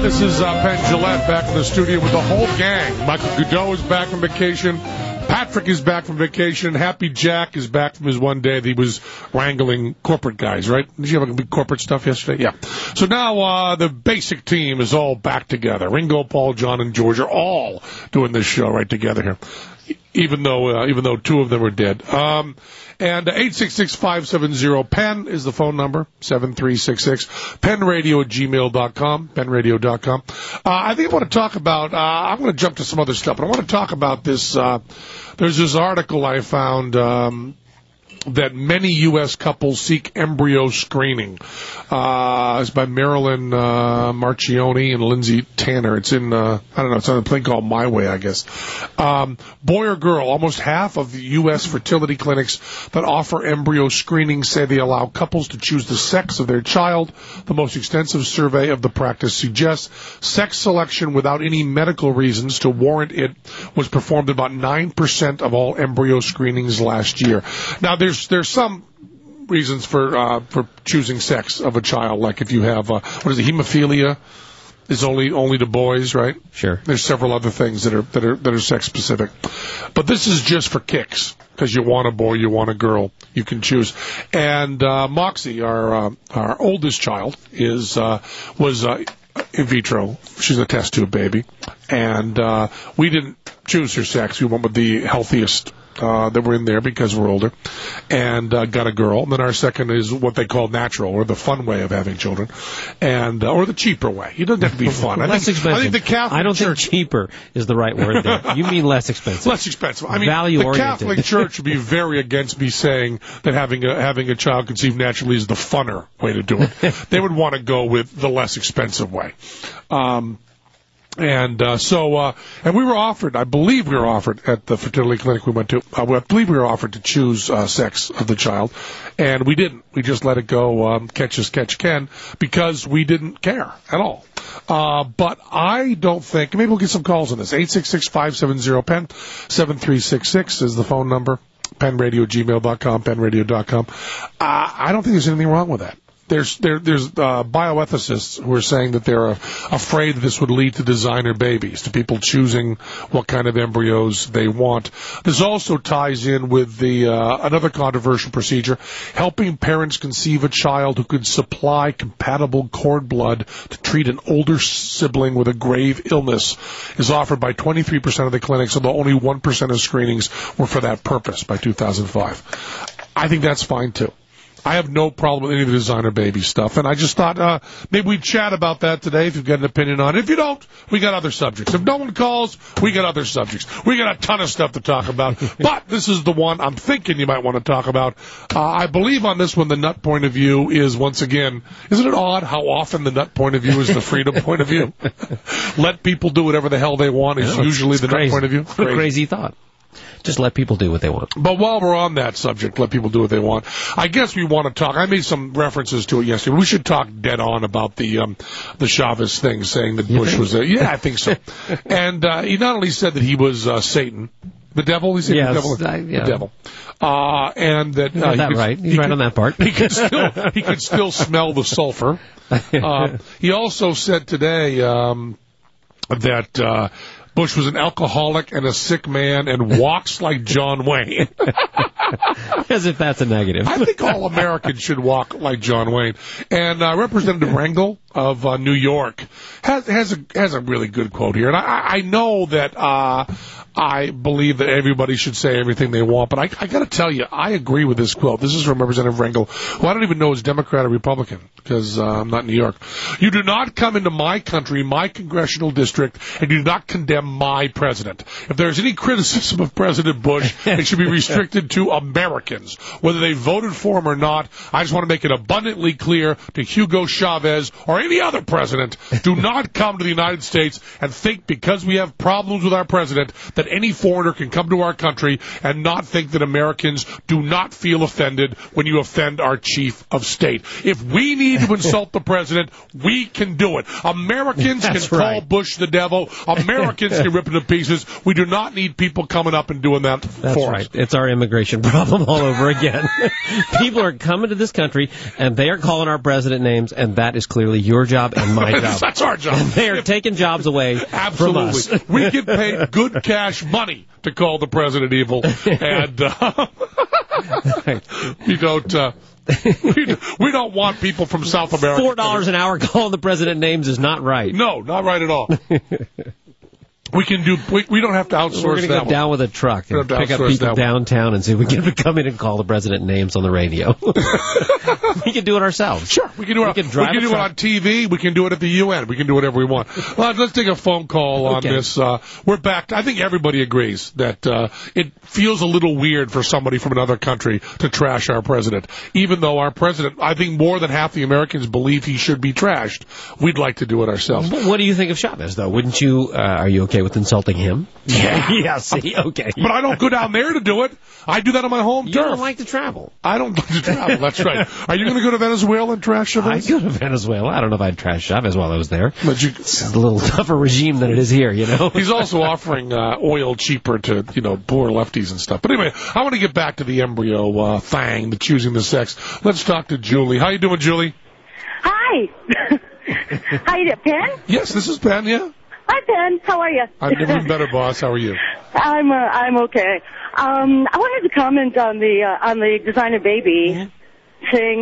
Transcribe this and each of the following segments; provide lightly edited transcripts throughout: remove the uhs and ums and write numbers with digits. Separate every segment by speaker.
Speaker 1: This is Penn Jillette back in the studio with the whole gang. Michael Godot is back from vacation. Patrick is back from vacation. Happy Jack is back from his one day that he was wrangling corporate guys, right? Did you have a big corporate stuff yesterday? Yeah. So now the basic team is all back together. Ringo, Paul, John, and George are all doing this show right together here, even though two of them are dead. And 866-570-PEN is the phone number, 7366. PenRadio@gmail.com, PenRadio.com. I think I want to talk about, I'm going to jump to some other stuff, but I want to talk about this. There's this article I found that many U.S. couples seek embryo screening. It's by Marilyn Marchioni and Lindsay Tanner. It's in, it's on a thing called My Way, I guess. Boy or girl, almost half of the U.S. fertility clinics that offer embryo screening say they allow couples to choose the sex of their child. The most extensive survey of the practice suggests sex selection without any medical reasons to warrant it was performed about 9% of all embryo screenings last year. Now, there's some reasons for choosing sex of a child, like if you have hemophilia is only to boys, right? Sure. There's several other things that are sex specific, but this is just for kicks because you want a boy, you want a girl, you can choose. And Moxie, our oldest child, was in vitro. She's a test tube baby, and we didn't choose her sex. We went with the healthiest that were in there because we're older, and got a girl. And then our second is what they call natural, or the fun way of having children, and or the cheaper way. It doesn't have to be fun.
Speaker 2: Less expensive.
Speaker 1: I think the Catholic
Speaker 2: I don't
Speaker 1: Church,
Speaker 2: think cheaper is the right word there. You mean less expensive.
Speaker 1: Less expensive. I mean,
Speaker 2: value-oriented.
Speaker 1: The Catholic Church would be very against me saying that having a child conceived naturally is the funner way to do it. They would want to go with the less expensive way. And we were offered, I believe we were offered at the fertility clinic we went to, I believe we were offered to choose sex of the child, and we didn't. We just let it go, catch as catch can, because we didn't care at all. But I don't think, maybe we'll get some calls on this. 866-570-PEN, 7366 is the phone number, PenRadio@gmail.com, PenRadio.com. I don't think there's anything wrong with that. There's bioethicists who are saying that they're afraid that this would lead to designer babies, to people choosing what kind of embryos they want. This also ties in with another controversial procedure, helping parents conceive a child who could supply compatible cord blood to treat an older sibling with a grave illness, is offered by 23% of the clinics, although only 1% of screenings were for that purpose by 2005. I think that's fine, too. I have no problem with any of the designer baby stuff, and I just thought maybe we'd chat about that today if you've got an opinion on it. If you don't, we got other subjects. If no one calls, we got other subjects. We got a ton of stuff to talk about, but this is the one I'm thinking you might want to talk about. I believe on this one the nut point of view is, once again, isn't it odd how often the nut point of view is the freedom point of view? Let people do whatever the hell they want is usually the nut point of view.
Speaker 2: What a crazy thought. Just let people do what they want.
Speaker 1: But while we're on that subject, let people do what they want, I guess we want to talk. I made some references to it yesterday. We should talk dead on about the Chavez thing, saying that Bush was yeah, I think so. And he not only said that he was Satan, the devil. He said the devil. The devil. And that
Speaker 2: right. He's right on that part.
Speaker 1: He could still smell the sulfur. He also said today that Bush was an alcoholic and a sick man and walks like John Wayne.
Speaker 2: As if that's a negative.
Speaker 1: I think all Americans should walk like John Wayne. And Representative Rangel of New York has a really good quote here. And I know that I believe that everybody should say everything they want, but I got to tell you, I agree with this quote. This is from Representative Rangel, who I don't even know is Democrat or Republican, because I'm not in New York. You do not come into my country, my congressional district, and you do not condemn my president. If there's any criticism of President Bush, it should be restricted to Americans, whether they voted for him or not. I just want to make it abundantly clear to Hugo Chavez or any other president, do not come to the United States and think because we have problems with our president that any foreigner can come to our country and not think that Americans do not feel offended when you offend our chief of state. If we need to insult the president, we can do it. Americans can call Bush the devil. Americans can rip him to pieces. We do not need people coming up and doing that for us.
Speaker 2: It's our immigration problem all over again. People are coming to this country, and they are calling our president names, and that is clearly your your job and my job.
Speaker 1: That's our job.
Speaker 2: They are taking jobs away
Speaker 1: Absolutely.
Speaker 2: from us.
Speaker 1: We get paid good cash money to call the president evil, and we don't want people from South America.
Speaker 2: $4 an hour calling the president names is not right.
Speaker 1: No, not right at all. We can do. We don't have to outsource
Speaker 2: We're going to
Speaker 1: that
Speaker 2: go down with a truck and pick up people downtown and see if we can come in and call the president names on the radio. We can do it ourselves.
Speaker 1: Sure, we can do it. We can do it on TV. We can do it at the UN. We can do whatever we want. Let's take a phone call on this. We're back. I think everybody agrees that it feels a little weird for somebody from another country to trash our president. Even though our president, I think more than half the Americans believe he should be trashed, we'd like to do it ourselves.
Speaker 2: What do you think of Chavez, though? Wouldn't you? Are you okay with insulting him?
Speaker 1: Yeah.
Speaker 2: Yeah, see, okay.
Speaker 1: But I don't go down there to do it. I do that on my home turf.
Speaker 2: You don't like to travel.
Speaker 1: I don't like to travel, that's right. Are you going to go to Venezuela and trash Chavez?
Speaker 2: I'd go to Venezuela. I don't know if I'd trash Chavez while I was there.
Speaker 1: But
Speaker 2: it's a little tougher regime than it is here, you know?
Speaker 1: He's also offering oil cheaper to, poor lefties and stuff. But anyway, I want to get back to the embryo thing, the choosing the sex. Let's talk to Julie. How you doing, Julie?
Speaker 3: Hi. How you doing, Penn?
Speaker 1: Yes, this is Penn, yeah.
Speaker 3: Hi, Penn. How are you?
Speaker 1: I'm doing better, boss. How are you?
Speaker 3: I'm okay. I wanted to comment on the designer baby thing.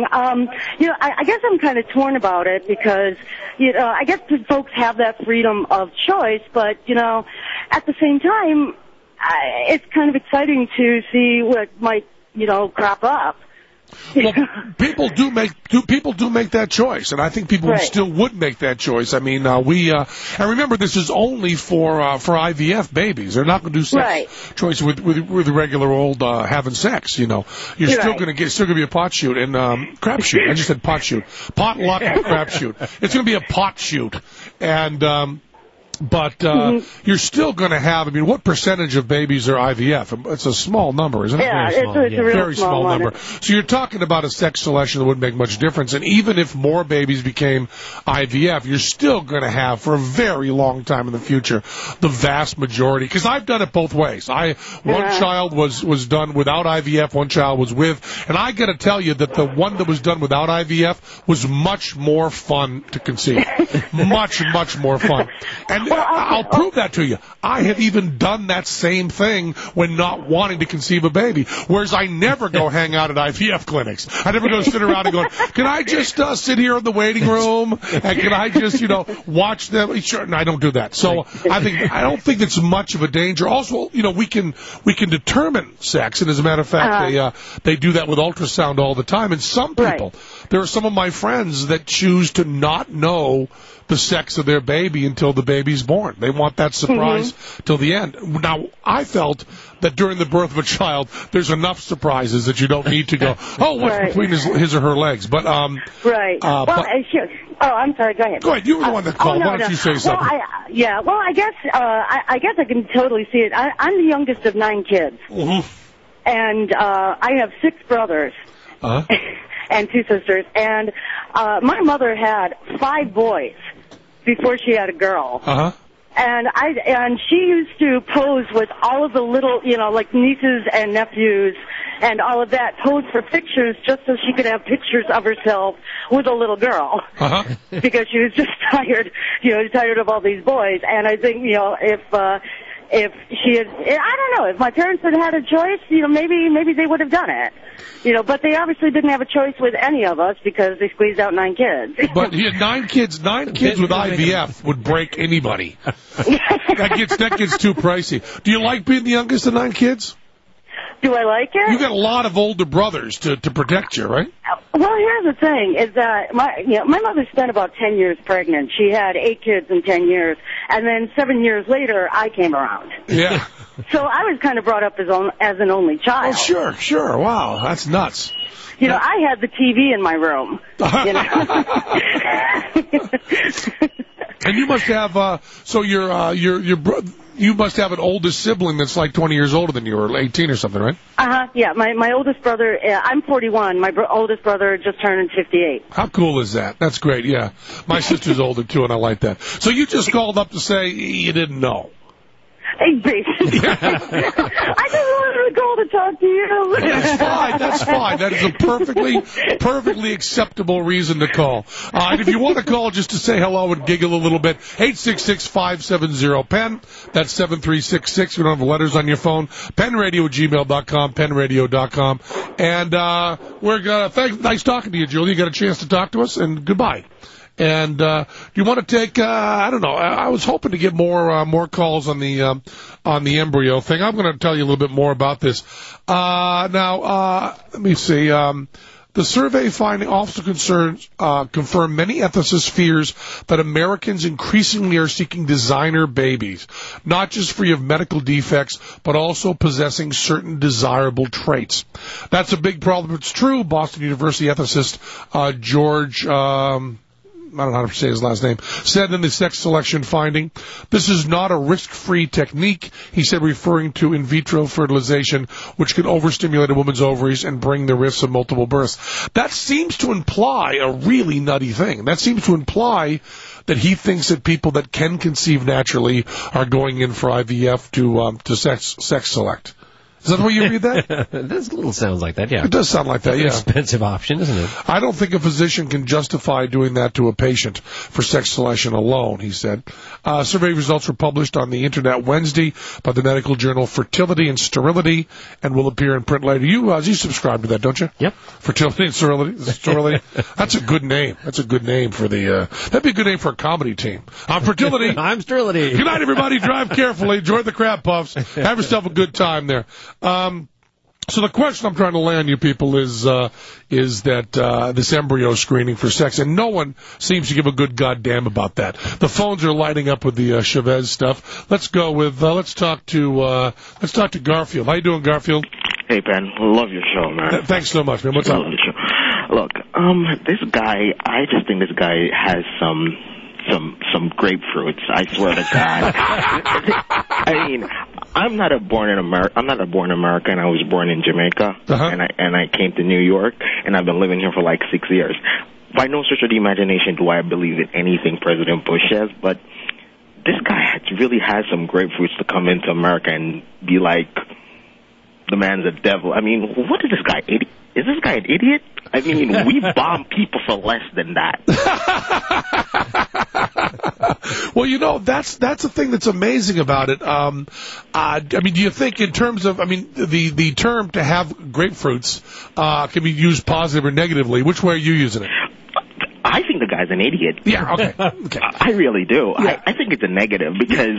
Speaker 3: I guess I'm kind of torn about it because, I guess folks have that freedom of choice, but, at the same time, it's kind of exciting to see what might, crop up.
Speaker 1: Well, people do make that choice, and I think people still would make that choice. I mean, and remember, this is only for IVF babies. They're not going to do sex choice with regular old having sex. You're still going to be a pot shoot and crap shoot. I just said pot shoot, pot luck and crap shoot. It's going to be a pot shoot, and. But you're still going to have, what percentage of babies are IVF? It's a small number, isn't it?
Speaker 3: Yeah, it's a
Speaker 1: very small number. So you're talking about a sex selection that wouldn't make much difference. And even if more babies became IVF, you're still going to have, for a very long time in the future, the vast majority. Because I've done it both ways. One child was done without IVF, one child was with. And I got to tell you that the one that was done without IVF was much more fun to conceive. Much, much more fun. And I'll prove that to you. I have even done that same thing when not wanting to conceive a baby, whereas I never go hang out at IVF clinics. I never go sit around and go, can I just sit here in the waiting room, and can I just, watch them? Sure, and I don't do that. So I don't think it's much of a danger. Also, we can determine sex, and as a matter of fact, they do that with ultrasound all the time. And some people, there are some of my friends that choose to not know the sex of their baby until the baby's born. They want that surprise till the end. Now, I felt that during the birth of a child, there's enough surprises that you don't need to go, what's between his or her legs? But I'm sorry. Go ahead. Go ahead. You were the one that called. Why don't you say something?
Speaker 3: I guess I can totally see it. I'm the youngest of 9 kids, and I have 6 brothers. And 2 sisters, and my mother had 5 boys before she had a girl. And she used to pose with all of the little, like nieces and nephews and all of that, pose for pictures just so she could have pictures of herself with a little girl. Because she was just tired of all these boys. And I think, if she had, I don't know, if my parents had had a choice, maybe they would have done it. But they obviously didn't have a choice with any of us because they squeezed out 9 kids.
Speaker 1: But he had 9 kids. 9 kids with IVF would break anybody. That gets too pricey. Do you like being the youngest of 9 kids?
Speaker 3: Do I like it?
Speaker 1: You got a lot of older brothers to protect you, right?
Speaker 3: Well, here's the thing: is that my mother spent about 10 years pregnant. She had 8 kids in 10 years, and then 7 years later, I came around.
Speaker 1: Yeah.
Speaker 3: So I was kind of brought up as an only child.
Speaker 1: Oh, sure. Wow, that's nuts.
Speaker 3: I had the TV in my room.
Speaker 1: And you must have you must have an oldest sibling that's like 20 years older than you, or 18 or something, right?
Speaker 3: Yeah, my oldest brother, I'm 41. My oldest brother just turned 58.
Speaker 1: How cool is that? That's great, yeah. My sister's older, too, and I like that. So you just called up to say you didn't know.
Speaker 3: Hey, basically. I just wanted to call to talk to you.
Speaker 1: That's fine. That is a perfectly acceptable reason to call. And if you want to call just to say hello and giggle a little bit, 866-570-PEN. That's 7366. You don't have letters on your phone. PenRadio@gmail.com, PenRadio.com. And we're gonna nice talking to you, Julie. You got a chance to talk to us, and goodbye. And do you want to take? I don't know. I was hoping to get more calls on the embryo thing. I'm going to tell you a little bit more about this. Now, let me see. The survey finding also confirm many ethicists' fears that Americans increasingly are seeking designer babies, not just free of medical defects, but also possessing certain desirable traits. That's a big problem. It's true. Boston University ethicist George. I don't know how to say his last name, said in the sex selection finding, this is not a risk-free technique, he said, referring to in vitro fertilization, which can overstimulate a woman's ovaries and bring the risks of multiple births. That seems to imply a really nutty thing. That seems to imply that he thinks that people that can conceive naturally are going in for IVF to sex select. Is that the way you read that?
Speaker 2: This little sounds like that, yeah.
Speaker 1: It does sound like that, yeah.
Speaker 2: It's an expensive option, isn't it?
Speaker 1: I don't think a physician can justify doing that to a patient for sex selection alone, he said. Survey results were published on the Internet Wednesday by the medical journal Fertility and Sterility and will appear in print later. You subscribe to that, don't you?
Speaker 2: Yep.
Speaker 1: Fertility and Sterility. That's a good name. That's a good name for that'd be a good name for a comedy team. I'm Fertility.
Speaker 2: I'm Sterility.
Speaker 1: Good night, everybody. Drive carefully. Enjoy the crab puffs. Have yourself a good time there. So the question I'm trying to lay on you people is that this embryo screening for sex, and no one seems to give a good goddamn about that. The phones are lighting up with the Chavez stuff. Let's go with let's talk to Garfield. How you doing, Garfield?
Speaker 4: Hey, Ben. Love your show, man.
Speaker 1: Thanks so much, man. What's up?
Speaker 4: Look, this guy, I just think this guy has some grapefruits. I swear to God. I mean, I'm not a born American. I was born in Jamaica, and I came to New York, and I've been living here for like 6 years. By no stretch of the imagination do I believe in anything President Bush says, but this guy really has some grapefruits to come into America and be like, the man's a devil. I mean, what is this guy? Is this guy an idiot? I mean, we bomb people for less than that.
Speaker 1: Well, you know, that's the thing that's amazing about it. I mean, do you think in terms of, I mean, the term to have grapefruits can be used positive or negatively? Which way are you using it?
Speaker 4: I think the guy's an idiot.
Speaker 1: Yeah, okay.
Speaker 4: I really do. Yeah. I think it's a negative because...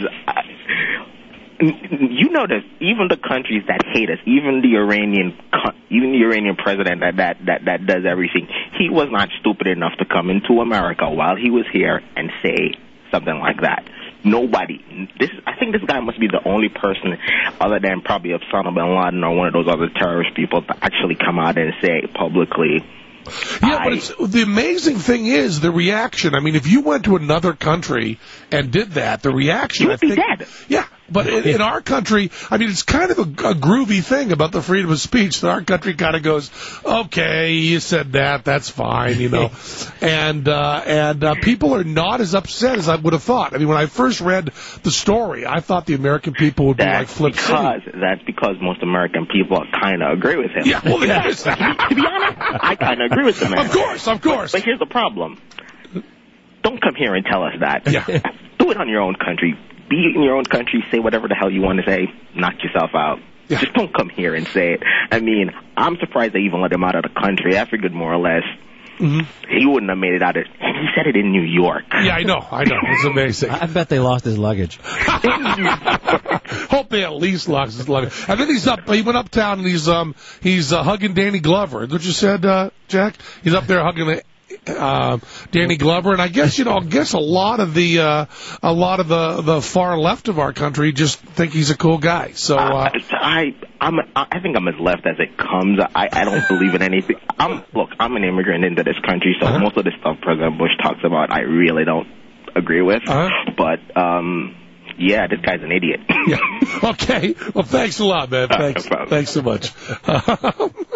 Speaker 4: you notice even the countries that hate us, even the Iranian president that does everything, he was not stupid enough to come into America while he was here and say something like that. Nobody. I think this guy must be the only person, other than probably Osama bin Laden or one of those other terrorist people, to actually come out and say publicly.
Speaker 1: Yeah, but the amazing thing is the reaction. I mean, if you went to another country and did that, the reaction...
Speaker 4: You would be dead.
Speaker 1: Yeah, but in our country, I mean, it's kind of a groovy thing about the freedom of speech that our country kind of goes, okay, you said that, that's fine, you know. and people are not as upset as I would have thought. I mean, when I first read the story, I thought the American people would be like Flip City.
Speaker 4: That's because most American people kind of agree with him.
Speaker 1: Yeah, well, to be honest,
Speaker 4: I kind of agree with him.
Speaker 1: Of course.
Speaker 4: But here's the problem. Don't come here and tell us that.
Speaker 1: Yeah.
Speaker 4: Do it on your own country. Be in your own country. Say whatever the hell you want to say. Knock yourself out. Yeah. Just don't come here and say it. I mean, I'm surprised they even let him out of the country. I figured more or less he wouldn't have made it out of it. And he said it in New York.
Speaker 1: Yeah, I know. It's amazing.
Speaker 2: I bet they lost his luggage.
Speaker 1: Hope they at least lost his luggage. And then he went uptown and he's hugging Danny Glover. Is that what you said, Jack? He's up there hugging Danny Glover, and I guess a lot of the far left of our country just think he's a cool guy. So
Speaker 4: I think I'm as left as it comes. I don't believe in anything. I'm an immigrant into this country, so most of the stuff President Bush talks about, I really don't agree with. But yeah, this guy's an idiot.
Speaker 1: Yeah. Okay. Well, thanks a lot, man. Thanks so much.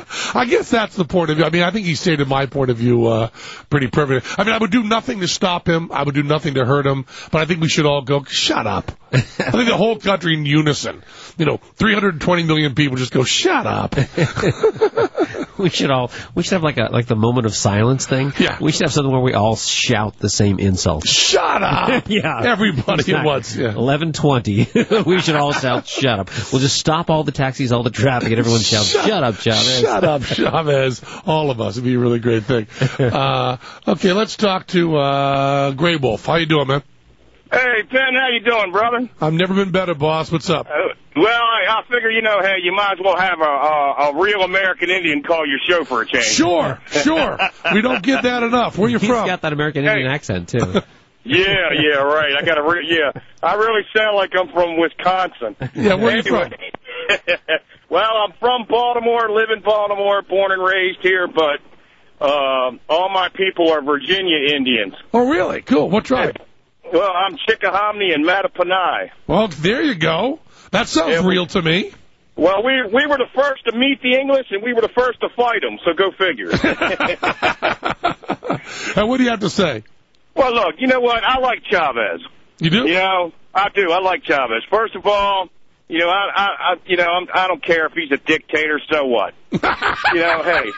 Speaker 1: I guess that's the point of view. I mean, I think he stated my point of view pretty perfectly. I mean, I would do nothing to stop him. I would do nothing to hurt him. But I think we should all go, shut up. I think the whole country in unison, 320 million people just go, shut up.
Speaker 2: We should have like the moment of silence thing.
Speaker 1: Yeah.
Speaker 2: We should have something where we all shout the same insult.
Speaker 1: Shut up.
Speaker 2: Yeah.
Speaker 1: Everybody at once. Yeah.
Speaker 2: 11:20. We should all shout, shut up. We'll just stop all the taxis, all the traffic, and everyone shouts, shut up, Chavez.
Speaker 1: Shut up, Chavez. All of us. It'd be a really great thing. Okay, let's talk to Gray Wolf. How you doing, man?
Speaker 5: Hey, Penn, how you doing, brother?
Speaker 1: I've never been better, boss. What's up?
Speaker 5: Well, I figure, hey, you might as well have a real American Indian call your show for a change.
Speaker 1: Sure. We don't get that enough. Where you from?
Speaker 2: He's got that American Indian accent, too.
Speaker 5: Yeah, right. I really sound like I'm from Wisconsin.
Speaker 1: Yeah, where are you from?
Speaker 5: Well, I'm from Baltimore, live in Baltimore, born and raised here, but all my people are Virginia Indians.
Speaker 1: Oh, really? Cool. What tribe?
Speaker 5: Well, I'm Chickahominy and Mattaponi.
Speaker 1: Well, there you go. That sounds real to me.
Speaker 5: Well, we were the first to meet the English, and we were the first to fight them, so go figure.
Speaker 1: And what do you have to say?
Speaker 5: Well, look, you know what? I like Chavez.
Speaker 1: You do?
Speaker 5: I do. I like Chavez. First of all, I don't care if he's a dictator, so what? Hey,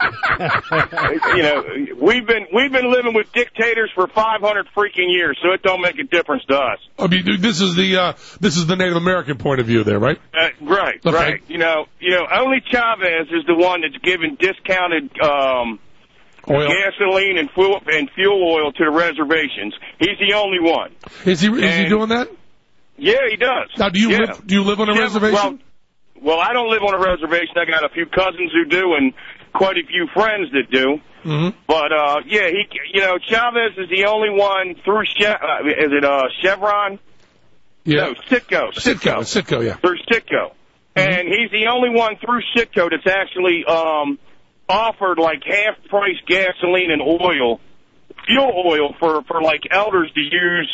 Speaker 5: we've been living with dictators for 500 freaking years, so it don't make a difference to us.
Speaker 1: I mean, this is the Native American point of view there, right?
Speaker 5: Right, okay. Right. Only Chavez is the one that's giving discounted gasoline and fuel oil to the reservations. He's the only one.
Speaker 1: Is he doing that?
Speaker 5: Yeah, he does.
Speaker 1: Now, do you live on a reservation?
Speaker 5: Well, I don't live on a reservation. I got a few cousins who do, and quite a few friends that do.
Speaker 1: Mm-hmm.
Speaker 5: But Chavez is the only one through Chevron?
Speaker 1: Yeah.
Speaker 5: No, Citgo,
Speaker 1: yeah.
Speaker 5: Through Citgo, and he's the only one through Citgo that's actually offered like half-price gasoline and fuel oil for like elders to use,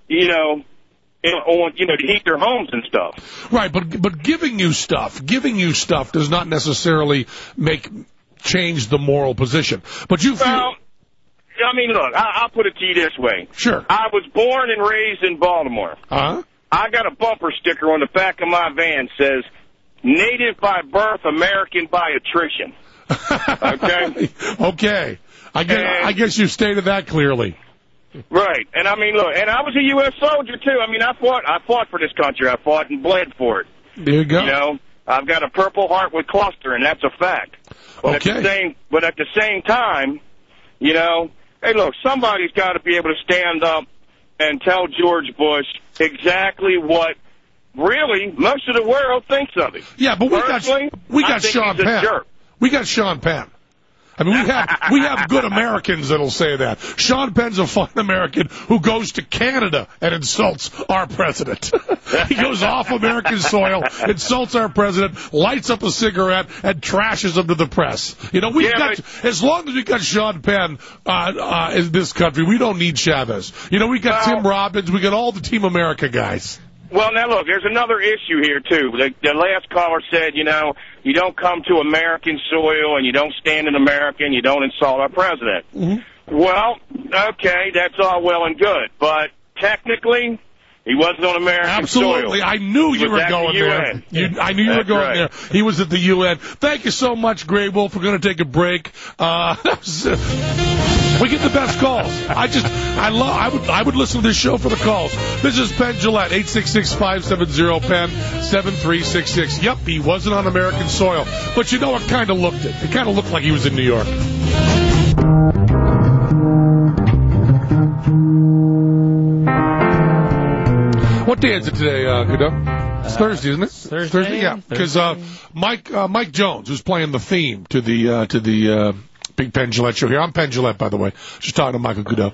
Speaker 5: to heat their homes and stuff.
Speaker 1: Right, but giving you stuff does not necessarily change the moral position. But you feel...
Speaker 5: Well, I mean, look, I'll put it to you this way.
Speaker 1: Sure.
Speaker 5: I was born and raised in Baltimore.
Speaker 1: Uh-huh.
Speaker 5: I got a bumper sticker on the back of my van says, "Native by birth, American by attrition." Okay?
Speaker 1: Okay. I guess you stated that clearly.
Speaker 5: Right, and I mean, look, and I was a U.S. soldier too. I mean, I fought for this country. I fought and bled for it.
Speaker 1: There you go.
Speaker 5: I've got a Purple Heart with cluster, and that's a fact. But
Speaker 1: okay.
Speaker 5: At the same time, hey, look, somebody's got to be able to stand up and tell George Bush exactly what really most of the world thinks of him.
Speaker 1: Yeah, but we got Sean Penn. We got Sean Penn. I mean, we have good Americans that'll say that. Sean Penn's a fine American who goes to Canada and insults our president. He goes off American soil, insults our president, lights up a cigarette, and trashes him to the press. As long as we got Sean Penn in this country, we don't need Chavez. We got Tim Robbins, we got all the Team America guys.
Speaker 5: Well, now, look, there's another issue here, too. The last caller said, you don't come to American soil and you don't stand in America and you don't insult our president.
Speaker 1: Mm-hmm.
Speaker 5: Well, okay, that's all well and good. But technically, he wasn't on American soil.
Speaker 1: Absolutely. I knew you were going there. I knew you were going there. He was at the UN. Thank you so much, Gray Wolf. We're going to take a break. We get the best calls. I would listen to this show for the calls. This is Penn Jillette, 866-570-PEN, 7366. Yep, he wasn't on American soil. But it kind of looked it. It kind of looked like he was in New York. What day is it today, Godot? It's Thursday, isn't it?
Speaker 2: Thursday,
Speaker 1: yeah. Because Mike Jones, who's playing the theme to the Big Penn Jillette show here. I'm Penn Jillette, by the way. Just talking to Michael Godot.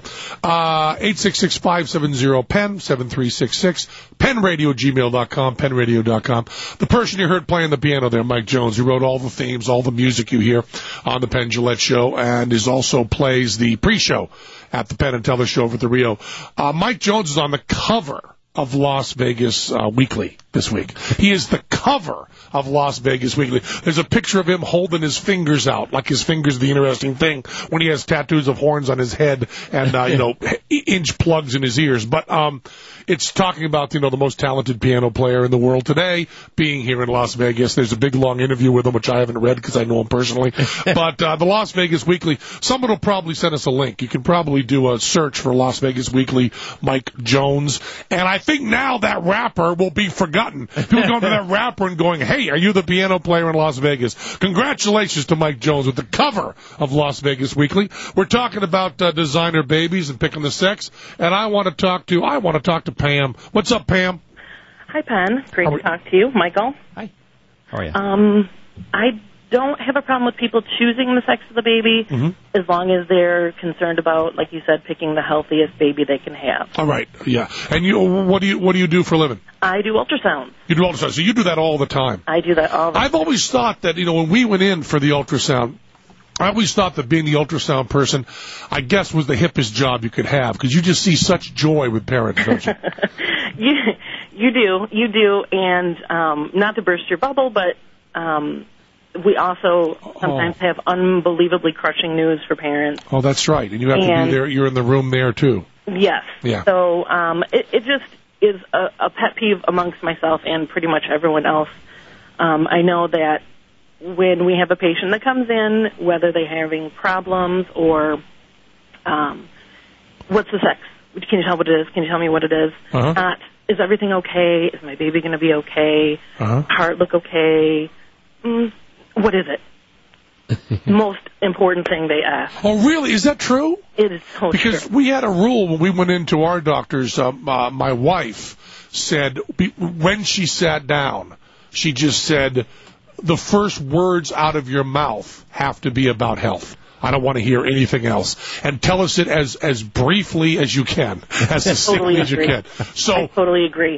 Speaker 1: 866-570-PEN, 7366. PenRadio@gmail.com, PenRadio.com. The person you heard playing the piano there, Mike Jones, who wrote all the themes, all the music you hear on the Penn Jillette show, and also plays the pre-show at the Penn and Teller show over at the Rio. Mike Jones is on the cover of Las Vegas Weekly this week. He is the cover of Las Vegas Weekly. There's a picture of him holding his fingers out, like his fingers are the interesting thing when he has tattoos of horns on his head and, inch plugs in his ears. But, it's talking about, the most talented piano player in the world today being here in Las Vegas. There's a big, long interview with him, which I haven't read because I know him personally. But the Las Vegas Weekly, someone will probably send us a link. You can probably do a search for Las Vegas Weekly, Mike Jones. And I think now that rapper will be forgotten. People going to that rapper and going, hey, are you the piano player in Las Vegas? Congratulations to Mike Jones with the cover of Las Vegas Weekly. We're talking about designer babies and picking the sex. And I want to talk to Pam. What's up, Pam?
Speaker 6: Hi, Penn. Great to talk to you. Michael?
Speaker 2: Hi. How are you?
Speaker 6: I don't have a problem with people choosing the sex of the baby as long as they're concerned about, like you said, picking the healthiest baby they can have.
Speaker 1: All right. Yeah. And what do you do for a living?
Speaker 6: I do ultrasounds.
Speaker 1: You do ultrasound. So you do that all the time.
Speaker 6: I do that all the time.
Speaker 1: I've always thought that, when we went in for the ultrasound, I always thought that being the ultrasound person, I guess, was the hippest job you could have, because you just see such joy with parents, don't you?
Speaker 6: You do, and not to burst your bubble, but we also sometimes have unbelievably crushing news for parents.
Speaker 1: Oh, that's right, and you have to be there. You're in the room there, too.
Speaker 6: Yes.
Speaker 1: Yeah.
Speaker 6: So it just is a pet peeve amongst myself and pretty much everyone else. I know that when we have a patient that comes in, whether they're having problems or what's the sex? Can you tell what it is? Can you tell me what it is? Not, is everything okay? Is my baby going to be okay? Heart look okay? What is it? Most important thing they ask.
Speaker 1: Oh, really? Is that true?
Speaker 6: It is so true.
Speaker 1: Because we had a rule when we went into our doctors. My wife said, when she sat down, she just said, the first words out of your mouth have to be about health. I don't want to hear anything else. And tell us it as briefly as you can, as succinctly as you can. So
Speaker 6: I totally agree.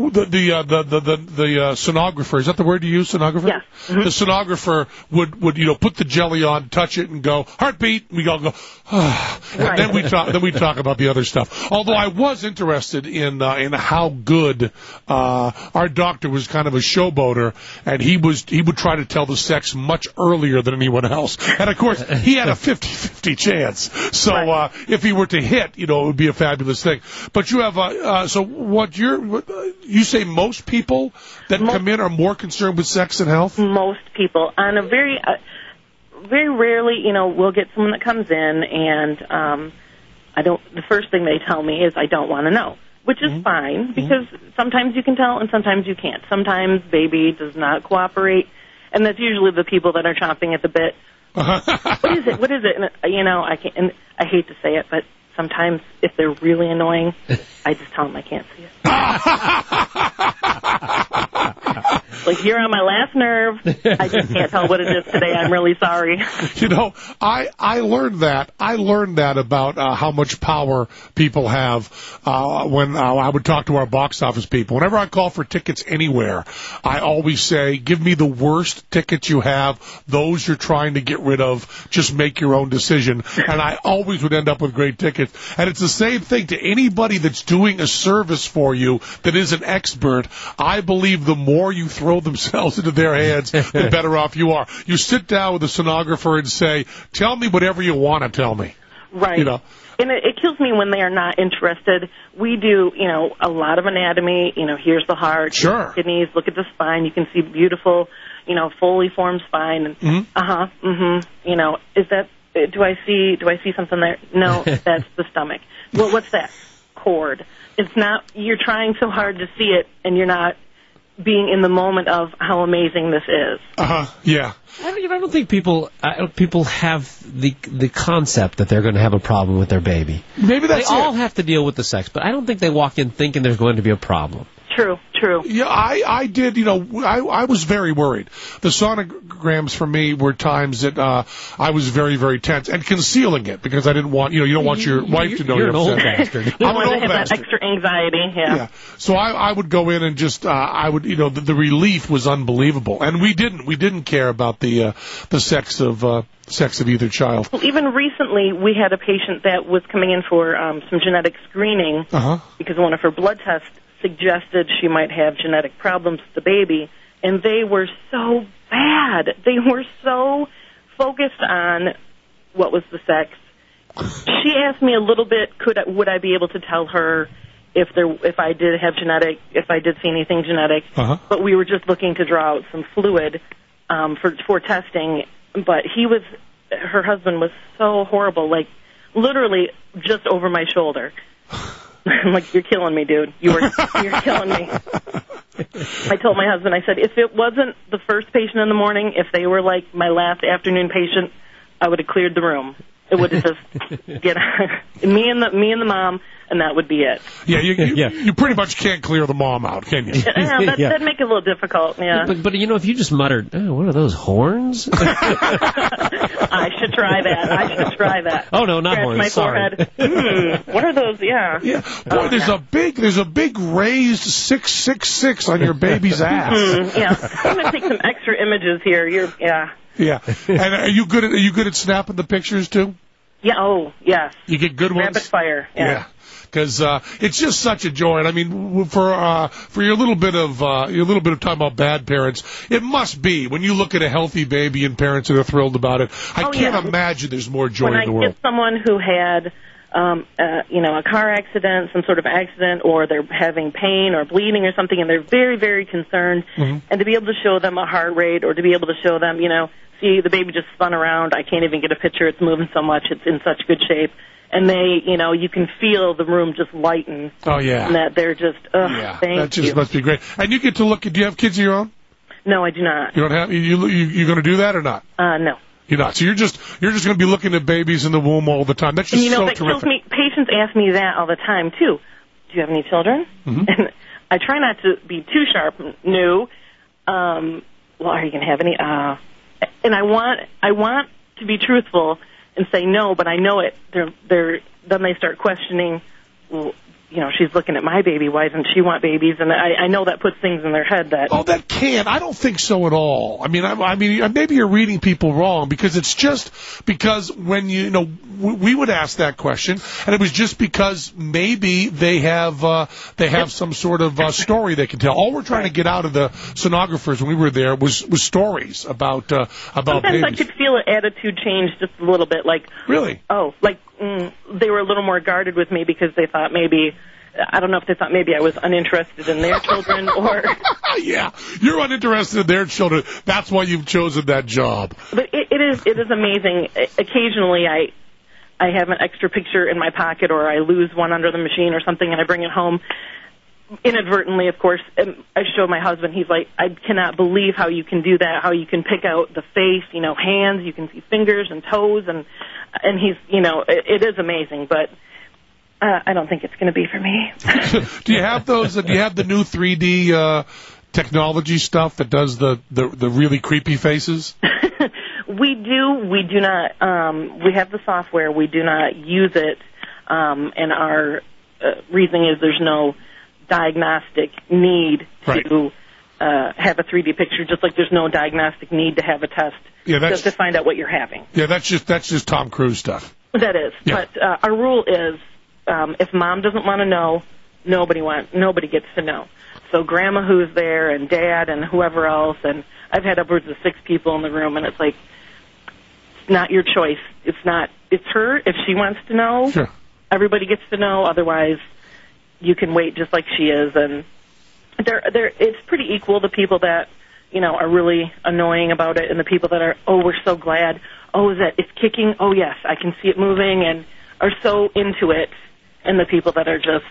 Speaker 1: The sonographer, is that the word you use, sonographer?
Speaker 6: Yes.
Speaker 1: The sonographer would put the jelly on, touch it, and go, heartbeat. We all go, and then we talk about the other stuff. Although I was interested in how good our doctor was, kind of a showboater, and he would try to tell the sex much earlier than anyone else. And of course, he had a 50-50 chance. So if he were to hit, it would be a fabulous thing. But you have so what you say most people that come in are more concerned with sex and health?
Speaker 6: Most people. On a very rarely, we'll get someone that comes in and the first thing they tell me is I don't want to know, which is fine because sometimes you can tell and sometimes you can't. Sometimes baby does not cooperate, and that's usually the people that are chomping at the bit. What is it? And, I can't, and I hate to say it, but sometimes if they're really annoying, I just tell them I can't see it. Like, you're on my last nerve. I just can't tell what it is today. I'm really sorry.
Speaker 1: I learned that. I learned that about how much power people have when I would talk to our box office people. Whenever I call for tickets anywhere, I always say, give me the worst tickets you have. Those you're trying to get rid of. Just make your own decision. And I always would end up with great tickets. And it's the same thing to anybody that's doing a service for you that is an expert. I believe the more you throw themselves into their hands, the better off you are. You sit down with a sonographer and say, tell me whatever you want to tell me.
Speaker 6: Right. And it kills me when they are not interested. We do, a lot of anatomy. Here's the heart,
Speaker 1: sure.
Speaker 6: The kidneys, look at the spine. You can see beautiful, fully formed spine. And, is that, do I see something there? No, that's the stomach. Well, what's that? Cord. It's not, you're trying so hard to see it and you're not being in the moment of how amazing this is.
Speaker 1: Yeah.
Speaker 2: I don't think people have the concept that they're going to have a problem with their baby.
Speaker 1: Maybe that's
Speaker 2: They all have to deal with the sex, but I don't think they walk in thinking there's going to be a problem.
Speaker 6: True.
Speaker 1: Yeah, I did, I was very worried. The sonograms for me were times that I was very, very tense and concealing it because I didn't want, you don't want your wife to know
Speaker 2: you're an old bastard.
Speaker 6: I'm an old bastard. That extra anxiety, yeah.
Speaker 1: So I would go in and just, the relief was unbelievable. And we didn't care about the sex of either child.
Speaker 6: Well, even recently, we had a patient that was coming in for some genetic screening because one of her blood tests suggested she might have genetic problems with the baby, and they were so bad. They were so focused on what was the sex. She asked me a little bit, would I be able to tell her if I did have genetic, if I did see anything genetic, but we were just looking to draw out some fluid for testing. But her husband was so horrible, like literally just over my shoulder. I'm like, you're killing me, dude. You're killing me. I told my husband, I said, if it wasn't the first patient in the morning, if they were like my last afternoon patient, I would have cleared the room. It would have just me and the mom, and that would be it.
Speaker 1: Yeah, you pretty much can't clear the mom out, can you?
Speaker 6: That'd make it a little difficult. Yeah.
Speaker 2: But if you just muttered, "Oh, what are those horns?"
Speaker 6: I should try that.
Speaker 2: Oh no, not
Speaker 6: Scratch
Speaker 2: horns.
Speaker 6: My
Speaker 2: sorry.
Speaker 6: Forehead. What are those? Yeah.
Speaker 1: Yeah. Boy, there's a big raised 666 on your baby's ass.
Speaker 6: Yeah. I'm gonna take some extra images here.
Speaker 1: Yeah. And are you good at snapping the pictures too?
Speaker 6: Yeah. Oh, yes.
Speaker 1: You get good ones.
Speaker 6: Rapid fire.
Speaker 1: Yeah. Because it's just such a joy. And I mean, for your little bit of talking about bad parents, it must be when you look at a healthy baby and parents that are thrilled about it. I can't imagine there's more joy in the world.
Speaker 6: When I get someone who had a car accident, some sort of accident, or they're having pain or bleeding or something, and they're very, very concerned, and to be able to show them a heart rate, or to be able to show them, see, the baby just spun around, I can't even get a picture, it's moving so much, it's in such good shape, and they, you can feel the room just lighten.
Speaker 1: Oh, yeah.
Speaker 6: And that they're just, thank you.
Speaker 1: That just must be great. And you get to look at, do you have kids of your own?
Speaker 6: No, I do not.
Speaker 1: You don't have, you going to do that or not?
Speaker 6: No.
Speaker 1: You're not. So you're just going to be looking at babies in the womb all the time. That's just so terrific.
Speaker 6: Kills me. Patients ask me that all the time too. Do you have any children? And I try not to be too sharp. No. Well, are you going to have any? And I want to be truthful and say no, but I know it. Then they start questioning. Well, she's looking at my baby. Why doesn't she want babies? And I know that puts things in their head that...
Speaker 1: Oh, that can't. I don't think so at all. I mean, maybe you're reading people wrong, because it's just because when we would ask that question, and it was just because maybe they have some sort of story they can tell. All we're trying to get out of the sonographers when we were there was stories about
Speaker 6: Sometimes
Speaker 1: babies.
Speaker 6: I could feel an attitude change just a little bit. Like,
Speaker 1: really?
Speaker 6: Oh, like they were a little more guarded with me because they thought maybe... I don't know if they thought maybe I was uninterested in their children or...
Speaker 1: Yeah, you're uninterested in their children. That's why you've chosen that job.
Speaker 6: But it is amazing. Occasionally I have an extra picture in my pocket, or I lose one under the machine or something, and I bring it home. Inadvertently, of course, I show my husband. He's like, I cannot believe how you can do that, how you can pick out the face, hands, you can see fingers and toes, and he's, it is amazing, but... I don't think it's going to be for me.
Speaker 1: Do you have those? Do you have the new 3D technology stuff that does the really creepy faces?
Speaker 6: We do. We do not. We have the software. We do not use it. And our reasoning is there's no diagnostic need to have a 3D picture, just like there's no diagnostic need to have a test to find out what you're having.
Speaker 1: Yeah, that's just Tom Cruise stuff.
Speaker 6: That is. Yeah. But our rule is, if mom doesn't want to know, nobody gets to know. So grandma who's there and dad and whoever else, and I've had upwards of 6 people in the room, and it's like, it's not your choice. It's her. If she wants to know,
Speaker 1: sure.
Speaker 6: Everybody gets to know. Otherwise, you can wait just like she is. And it's pretty equal, the people that, are really annoying about it, and the people that are, we're so glad. Is that it's kicking? Oh, yes, I can see it moving, and are so into it. And the people that are just,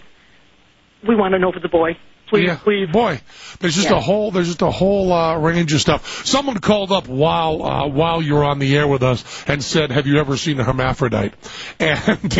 Speaker 6: we want to know if it's a boy. Please.
Speaker 1: Boy, there's just a whole range of stuff. Someone called up while you were on the air with us and said, "Have you ever seen a hermaphrodite?" And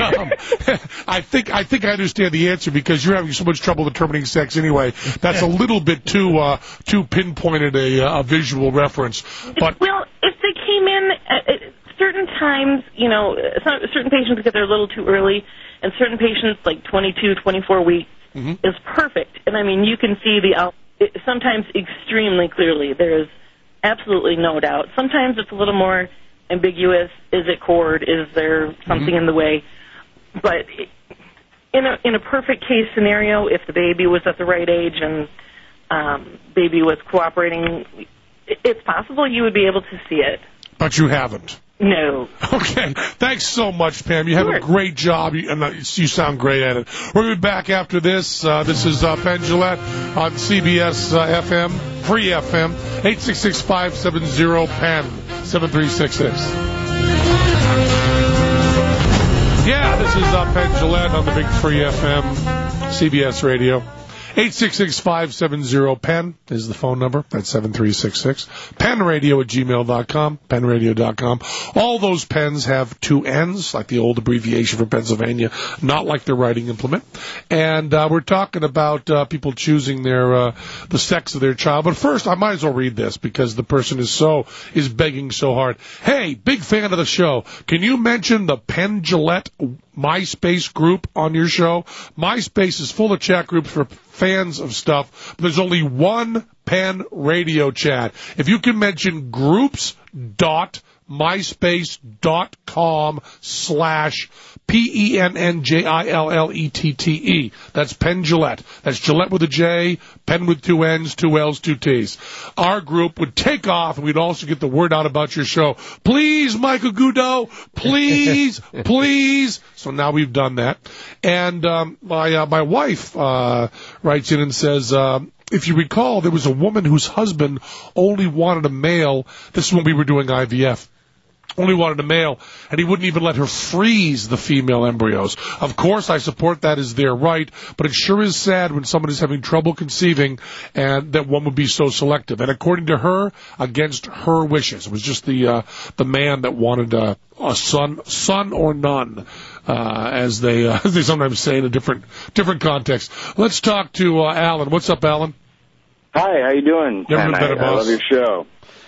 Speaker 1: I think I understand the answer, because you're having so much trouble determining sex anyway. That's a little bit too pinpointed a visual reference. But
Speaker 6: well, if they came in at certain times, certain patients, because they're a little too early, and certain patients like 22, 24 weeks. Is perfect. And I mean, you can see sometimes extremely clearly. There is absolutely no doubt. Sometimes it's a little more ambiguous. Is it cord? Is there something in the way? But in a perfect case scenario, if the baby was at the right age and baby was cooperating, it's possible you would be able to see it.
Speaker 1: But you haven't.
Speaker 6: No.
Speaker 1: Okay. Thanks so much, Pam. You have a great job. You sound great at it. We're going to be back after this. This is Penn Jillette on CBS FM, free FM, 866-570-PEN, 7366. Yeah, this is Penn Jillette on the big free FM, CBS Radio. 866-570-PEN is the phone number. That's 7366. PennRadio@gmail.com. PennRadio.com. All those pens have two N's, like the old abbreviation for Pennsylvania, not like the writing implement. And we're talking about people choosing the sex of their child. But first, I might as well read this because the person is begging so hard. Hey, big fan of the show. Can you mention the Penn Jillette MySpace group on your show? MySpace is full of chat groups for fans of stuff, but there's only one Penn Radio chat. If you can mention groups.myspace.com/PENNJILLETTE. That's Penn Jillette. That's Gillette with a J, Penn with two N's, two L's, two T's. Our group would take off, and we'd also get the word out about your show. Please, Michael Goudeau, please, please. So now we've done that. And my wife writes in and says, if you recall, there was a woman whose husband only wanted a male. This is when we were doing IVF. Only wanted a male, and he wouldn't even let her freeze the female embryos. Of course, I support that as their right, but it sure is sad when someone is having trouble conceiving and that one would be so selective. And according to her, against her wishes. It was just the man that wanted a son or none, as they sometimes say in a different context. Let's talk to Alan. What's up, Alan?
Speaker 7: Hi, how you doing?
Speaker 1: Never been better, boss.
Speaker 7: I love your show.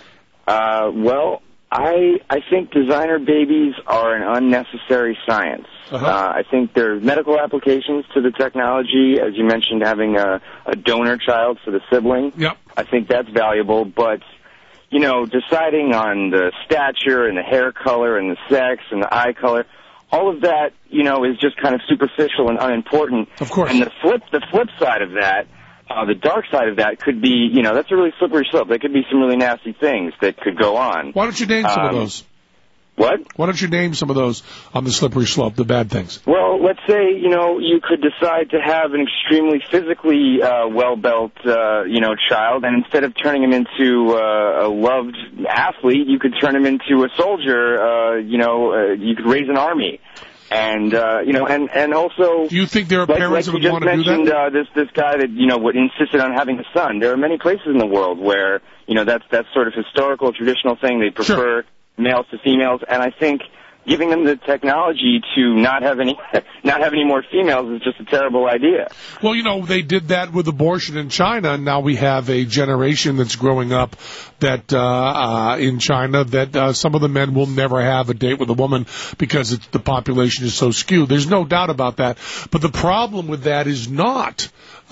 Speaker 7: Well, I think designer babies are an unnecessary science. I think there are medical applications to the technology, as you mentioned, having a donor child for the sibling.
Speaker 1: Yep.
Speaker 7: I think that's valuable, but, you know, deciding on the stature and the hair color and the sex and the eye color, all of that, you know, is just kind of superficial and unimportant.
Speaker 1: Of course.
Speaker 7: And the flip side of that, the dark side of that could be, you know, that's a really slippery slope. There could be some really nasty things that could go on.
Speaker 1: Why don't you name some of those?
Speaker 7: What?
Speaker 1: Why don't you name some of those on the slippery slope, the bad things?
Speaker 7: Well, let's say, you know, you could decide to have an extremely physically well-built, you know, child, and instead of turning him into a loved athlete, you could turn him into a soldier, you know, you could raise an army. And, you know, and also...
Speaker 1: Do you think there are parents that would want to do that?
Speaker 7: Like you just mentioned, this guy that, you know, would insisted on having a son. There are many places in the world where, you know, that's sort of historical, traditional thing. They prefer males to females. And I think giving them the technology to not have any more females is just a terrible idea.
Speaker 1: Well, you know, they did that with abortion in China, and now we have a generation that's growing up that in China that some of the men will never have a date with a woman because the population is so skewed. There's no doubt about that. But the problem with that is not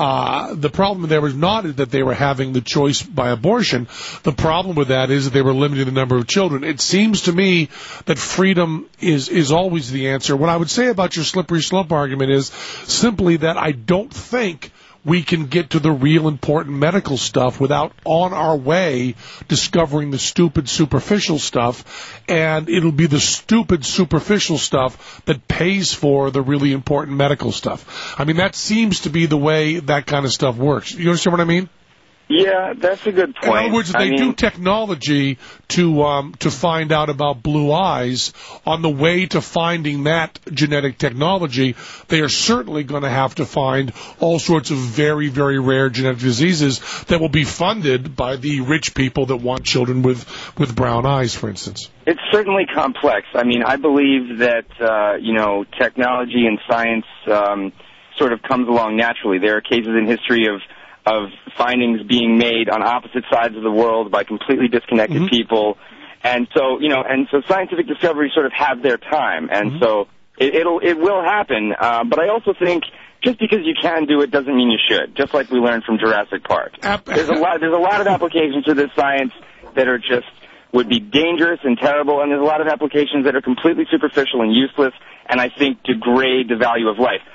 Speaker 1: that they were having the choice by abortion. The problem with that is that they were limiting the number of children. It seems to me that freedom is always the answer. What I would say about your slippery slope argument is simply that I don't think we can get to the real important medical stuff without on our way discovering the stupid superficial stuff, and it'll be the stupid superficial stuff that pays for the really important medical stuff. I mean, that seems to be the way that kind of stuff works. You understand what I mean?
Speaker 7: Yeah, that's a good point.
Speaker 1: In other words, if they do technology to find out about blue eyes, on the way to finding that genetic technology, they are certainly going to have to find all sorts of very, very rare genetic diseases that will be funded by the rich people that want children with brown eyes, for instance.
Speaker 7: It's certainly complex. I mean, I believe that, you know, technology and science sort of comes along naturally. There are cases in history of findings being made on opposite sides of the world by completely disconnected people. And so, you know, scientific discoveries sort of have their time. And so it will happen. But I also think just because you can do it doesn't mean you should, just like we learned from Jurassic Park. There's a lot of applications to this science that are just would be dangerous and terrible, and there's a lot of applications that are completely superficial and useless, and I think degrade the value of life.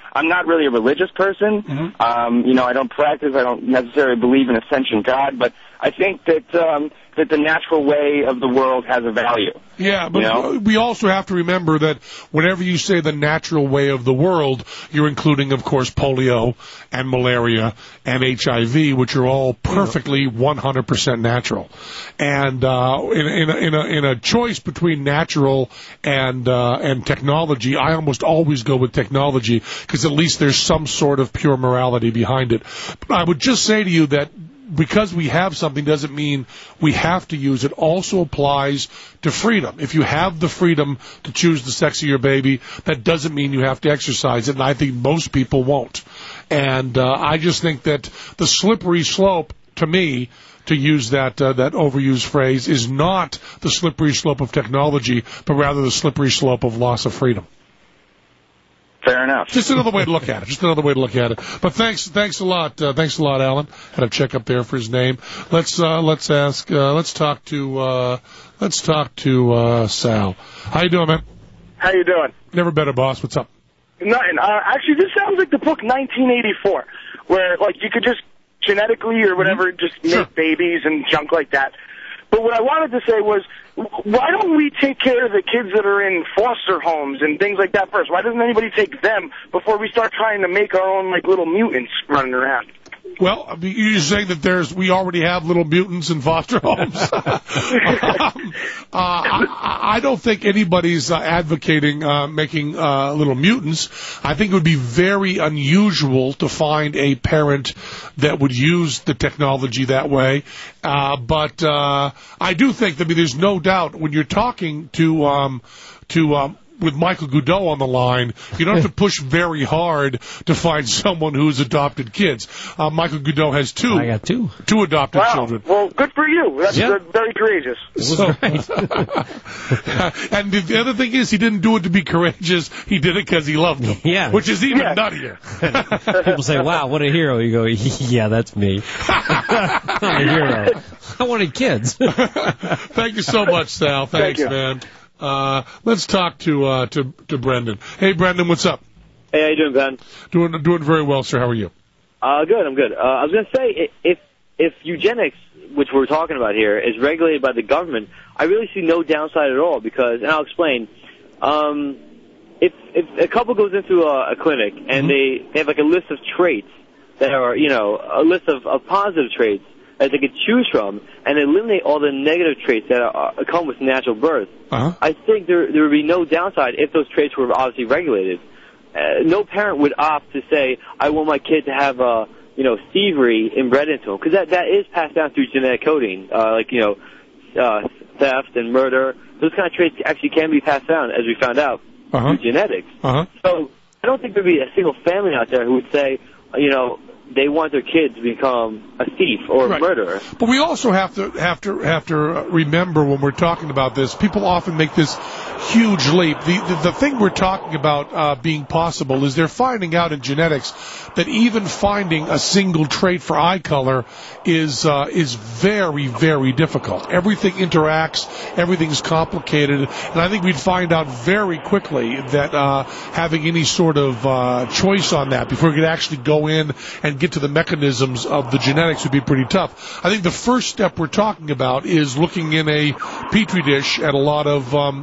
Speaker 7: I'm not really a religious person.
Speaker 1: Mm-hmm.
Speaker 7: You know, I don't practice. I don't necessarily believe in a sentient God, but I think that that the natural way of the world has a value.
Speaker 1: Yeah, but we also have to remember that whenever you say the natural way of the world, you're including, of course, polio and malaria and HIV, which are all perfectly 100% natural. And in a choice between natural and technology, I almost always go with technology because at least there's some sort of pure morality behind it. But I would just say to you that because we have something doesn't mean we have to use it. Also applies to freedom. If you have the freedom to choose the sex of your baby, that doesn't mean you have to exercise it, and I think most people won't. And I just think that the slippery slope, to me, to use that overused phrase, is not the slippery slope of technology, but rather the slippery slope of loss of freedom.
Speaker 7: Fair enough.
Speaker 1: Just another way to look at it. But thanks a lot, Alan. Had a check up there for his name. Let's talk to Sal. How you doing, man?
Speaker 8: How you doing?
Speaker 1: Never better, boss. What's up?
Speaker 8: Nothing. Actually, this sounds like the book 1984, where like you could just genetically or whatever just make babies and junk like that. But what I wanted to say was, why don't we take care of the kids that are in foster homes and things like that first? Why doesn't anybody take them before we start trying to make our own like little mutants running around?
Speaker 1: Well, you're saying that we already have little mutants in foster homes. I don't think anybody's advocating making little mutants. I think it would be very unusual to find a parent that would use the technology that way. But I do think that there's no doubt when you're talking to with Michael Goudot on the line, you don't have to push very hard to find someone who's adopted kids. Michael Goudot has two.
Speaker 2: I got two.
Speaker 1: Two adopted children.
Speaker 8: Well, good for you. That's very courageous.
Speaker 1: And the other thing is, he didn't do it to be courageous. He did it because he loved them.
Speaker 2: Yeah.
Speaker 1: Which is even nuttier.
Speaker 2: People say, wow, what a hero. You go, yeah, that's me. I'm a hero. I wanted kids.
Speaker 1: Thank you so much, Sal. Thanks, man. Let's talk to Brendan. Hey, Brendan, what's up?
Speaker 9: Hey, how you doing, Ben?
Speaker 1: Doing very well, sir. How are you?
Speaker 9: Good. I'm good. I was going to say, if eugenics, which we're talking about here, is regulated by the government, I really see no downside at all because, and I'll explain. If a couple goes into a clinic and they have like a list of traits that are, a list of positive traits that they could choose from, and eliminate all the negative traits that come with natural birth, I think there would be no downside if those traits were obviously regulated. No parent would opt to say, I want my kid to have, thievery inbred into him, because that is passed down through genetic coding, theft and murder. Those kind of traits actually can be passed down, as we found out, through genetics. So I don't think there would be a single family out there who would say, they want their kids to become a thief or a murderer.
Speaker 1: But we also have to remember when we're talking about this, people often make this huge leap. The thing we're talking about being possible is they're finding out in genetics that even finding a single trait for eye color is very, very difficult. Everything interacts, everything's complicated, and I think we'd find out very quickly that having any sort of choice on that before we could actually go in and get to the mechanisms of the genetics would be pretty tough. I think the first step we're talking about is looking in a petri dish at a lot of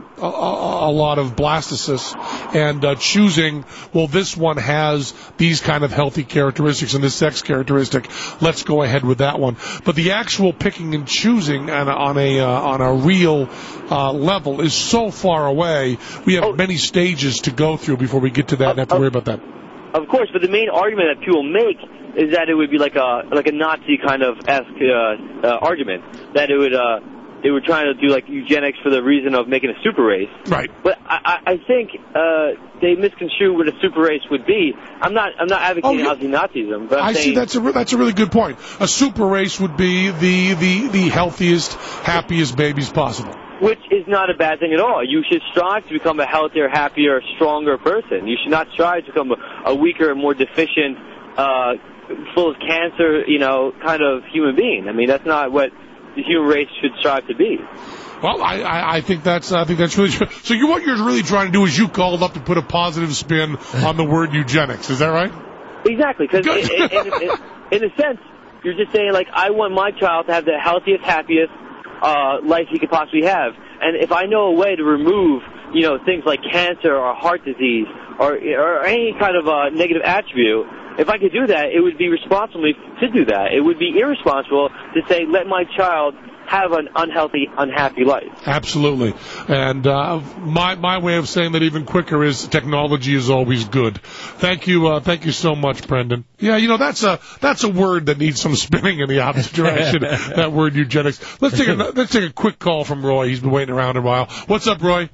Speaker 1: blastocysts and choosing, well, this one has these kind of healthy characteristics and this sex characteristic. Let's go ahead with that one. But the actual picking and choosing on a real level is so far away. We have many stages to go through before we get to that and have to worry about that.
Speaker 9: Of course, but the main argument that people make is that it would be like a Nazi kind of argument, that they were trying to do like eugenics for the reason of making a super race.
Speaker 1: Right.
Speaker 9: But I think they misconstrue what a super race would be. I'm not advocating Nazism, but I'm saying
Speaker 1: see that's a really good point. A super race would be the healthiest, happiest babies possible.
Speaker 9: Which is not a bad thing at all. You should strive to become a healthier, happier, stronger person. You should not strive to become a weaker, more deficient, full of cancer, kind of human being. I mean, that's not what the human race should strive to be.
Speaker 1: Well, I think that's really true. So what you're really trying to do is you called up to put a positive spin on the word eugenics. Is that right?
Speaker 9: Exactly, because in a sense, you're just saying, like, I want my child to have the healthiest, happiest life he could possibly have. And if I know a way to remove, things like cancer or heart disease or any kind of negative attribute, if I could do that, it would be responsible to do that. It would be irresponsible to say, let my child have an unhealthy, unhappy life. Absolutely.
Speaker 1: And my way of saying that even quicker is technology is always good. Thank you so much, Brendan. Yeah, that's a word that needs some spinning in the opposite direction. That word eugenics. Let's take a quick call from Roy. He's been waiting around a while. What's up, Roy?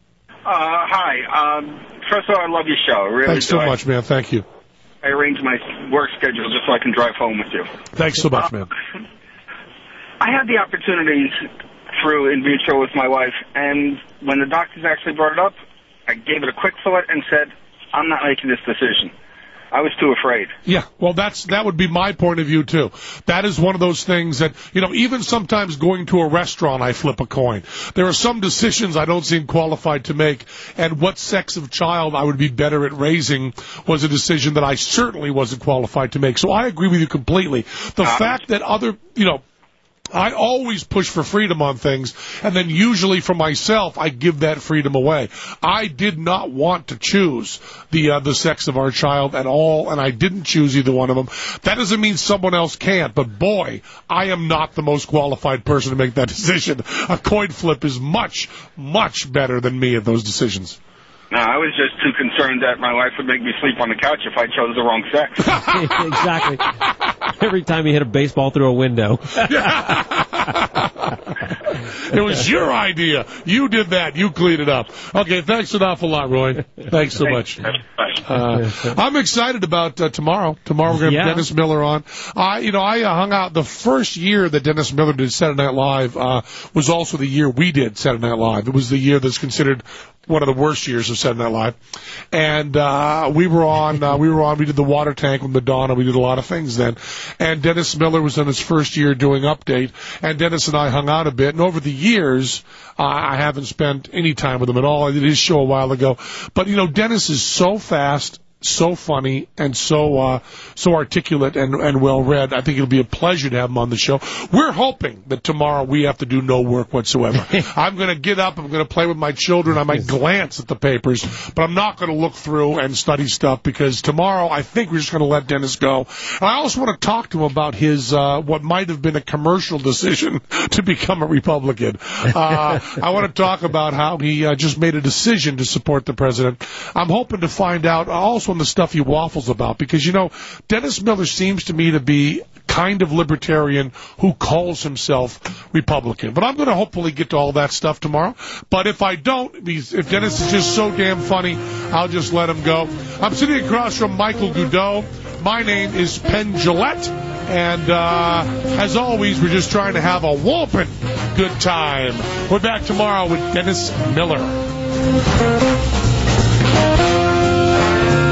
Speaker 10: Hi. First of all, I love your show. Really.
Speaker 1: Thanks so much, man. Thank you.
Speaker 10: I arrange my work schedule just so I can drive home with you.
Speaker 1: Thanks so much, man.
Speaker 10: I had the opportunities through in vitro with my wife, and when the doctors actually brought it up, I gave it a quick thought and said, I'm not making this decision. I was too afraid.
Speaker 1: Yeah, well, that would be my point of view, too. That is one of those things that, even sometimes going to a restaurant, I flip a coin. There are some decisions I don't seem qualified to make, and what sex of child I would be better at raising was a decision that I certainly wasn't qualified to make. So I agree with you completely. The fact that I always push for freedom on things, and then usually for myself, I give that freedom away. I did not want to choose the sex of our child at all, and I didn't choose either one of them. That doesn't mean someone else can't, but boy, I am not the most qualified person to make that decision. A coin flip is much, much better than me at those decisions.
Speaker 10: No, I was just too concerned that my wife would make me sleep on the couch if I chose the wrong sex.
Speaker 2: Exactly. Every time you hit a baseball through a window.
Speaker 1: It was your idea. You did that. You cleaned it up. Okay, thanks an awful lot, Roy. Thanks so much. I'm excited about tomorrow. Tomorrow we're going to have Dennis Miller on. I hung out. The first year that Dennis Miller did Saturday Night Live was also the year we did Saturday Night Live. It was the year that's considered one of the worst years of Saturday Night Live. And we did the water tank with Madonna. We did a lot of things then. And Dennis Miller was in his first year doing Update. And Dennis and I hung out a bit. And over the years, I haven't spent any time with him at all. I did his show a while ago. But, Dennis is so fast, so funny, and so articulate and well-read. I think it'll be a pleasure to have him on the show. We're hoping that tomorrow we have to do no work whatsoever. I'm going to get up, I'm going to play with my children, I might glance at the papers, but I'm not going to look through and study stuff, because tomorrow I think we're just going to let Dennis go. And I also want to talk to him about his what might have been a commercial decision to become a Republican. I want to talk about how he just made a decision to support the president. I'm hoping to find out also on the stuff he waffles about, because, Dennis Miller seems to me to be kind of libertarian who calls himself Republican. But I'm going to hopefully get to all that stuff tomorrow. But if I don't, if Dennis is just so damn funny, I'll just let him go. I'm sitting across from Michael Goudeau. My name is Penn Jillette. And as always, we're just trying to have a whopping good time. We're back tomorrow with Dennis Miller.